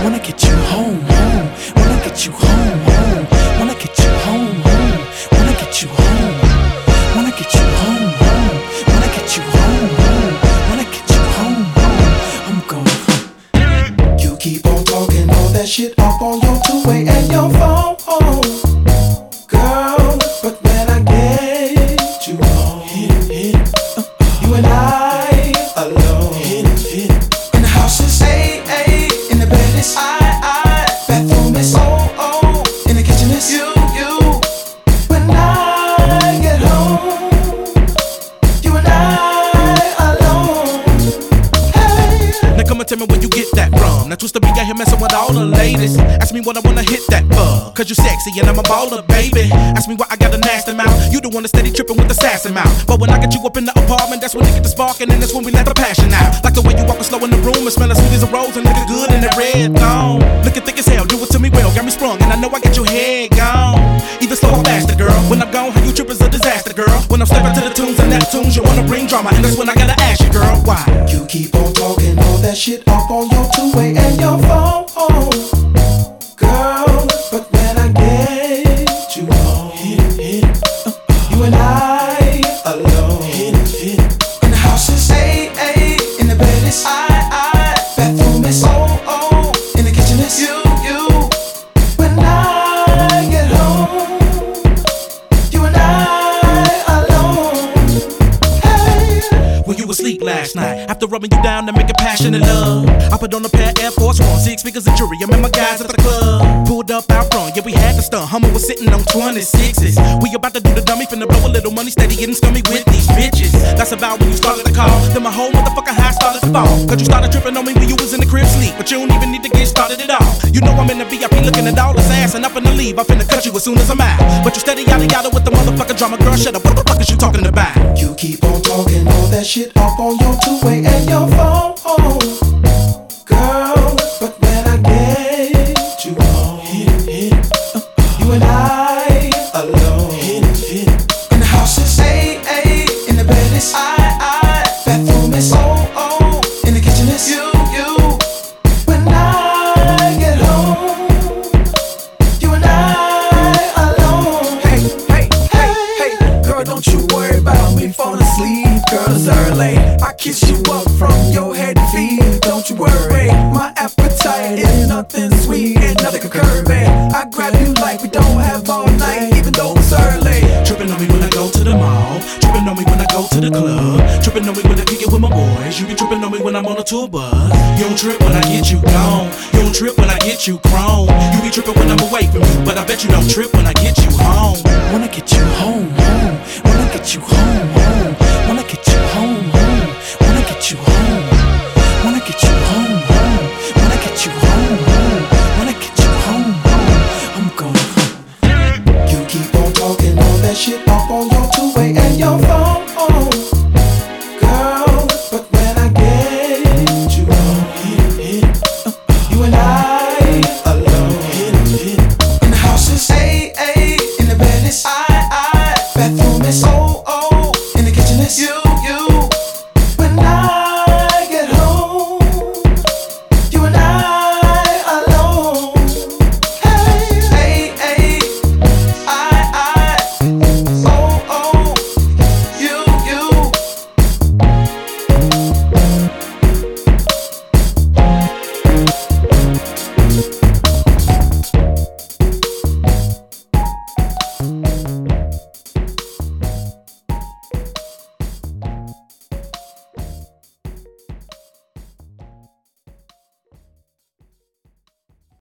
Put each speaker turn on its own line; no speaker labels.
Wanna get you home, home. Wanna get you home, home. Wanna get you home, home. Wanna get you home. Wanna get you home, home. Wanna get you home, home. Wanna get you home, home. I'm going home. You keep on talking all that shit off on your two-way and your phone, girl. But when I get you home, hit it. You and I alone. Hit it. In the house is A, in the bed is I, bathroom is O, in the kitchen is you. When I get home, you and I alone. Hey.
Now come and tell me where you get that from. Now twist the beat out here messing with all the ladies. Ask me what I wanna hit that for. Cause you sexy and I'm a baller, baby. Ask me why I got a nasty mouth. You the one that's steady tripping with the sassy mouth. But when I get you up in the apartment, that's when they get the sparking, and that's when we let the passion out. Like the way you walking slow in the room and smell as sweet as a rose and looking good in that red thong. Looking thick as hell, do it to me well, got me sprung, and I know I get your head gone. Either slow or faster, girl. When I'm gone, how you trip is a disaster, girl. When I'm stepping to the tunes and Neptunes, you wanna bring drama, and that's when I gotta ask you, girl, why?
You keep on talking all that shit off on your two-way and your phone, girl. But when I get you home, hit it. You and I alone. Hit it. In the house is A, in the bed is I, bathroom is O, in the kitchen is you. When I get home, you and I alone. Hey.
When you was asleep last night, after rubbing you down to make a passionate love, I put on a pair of Air Force One, 6 figures of jewelry. I met my guys at the club, pulled up out front, yeah we had the stunt. Hummer was sitting on 26s. We about to do the dummy, finna blow a little money, steady getting scummy with these bitches. That's about when you started the call, then my whole motherfucking high started to fall. Cause you started tripping on me when you was in the crib sleep, but you don't even need to get started at all. You know I'm in the VIP looking at all this ass, and I'm finna leave, I'm finna cut you as soon as I'm out. But you steady yada with the motherfucking drama, girl, shut up, what the fuck is you talking about?
You keep on talking all that shit off on your two-way and your phone, girl. But when I get you home, hit it. You and I alone. Hit it. In the house is A, in the bed is I, bathroom is O, in the kitchen is you. When I get home, you and I alone.
Hey, girl, don't you worry about me falling asleep, girl, it's early. I kiss you up from your head to feet, don't you worry. My appetite is nothing sweet and nothing can curb it. I grab you like we don't have all night, even though it's early.
Tripping on me when I go to the mall, tripping on me when I go to the club, tripping on me when I kick it with my boys. You be tripping on me when I'm on a tour bus. You don't trip when I get you gone, you don't trip when I get you chrome. You be tripping when I'm away from you, but I bet you don't trip when I get you home.
Wanna get you home, home. Wanna get you home, home. Wanna get you home, home. Wanna get you home. Wanna get you home.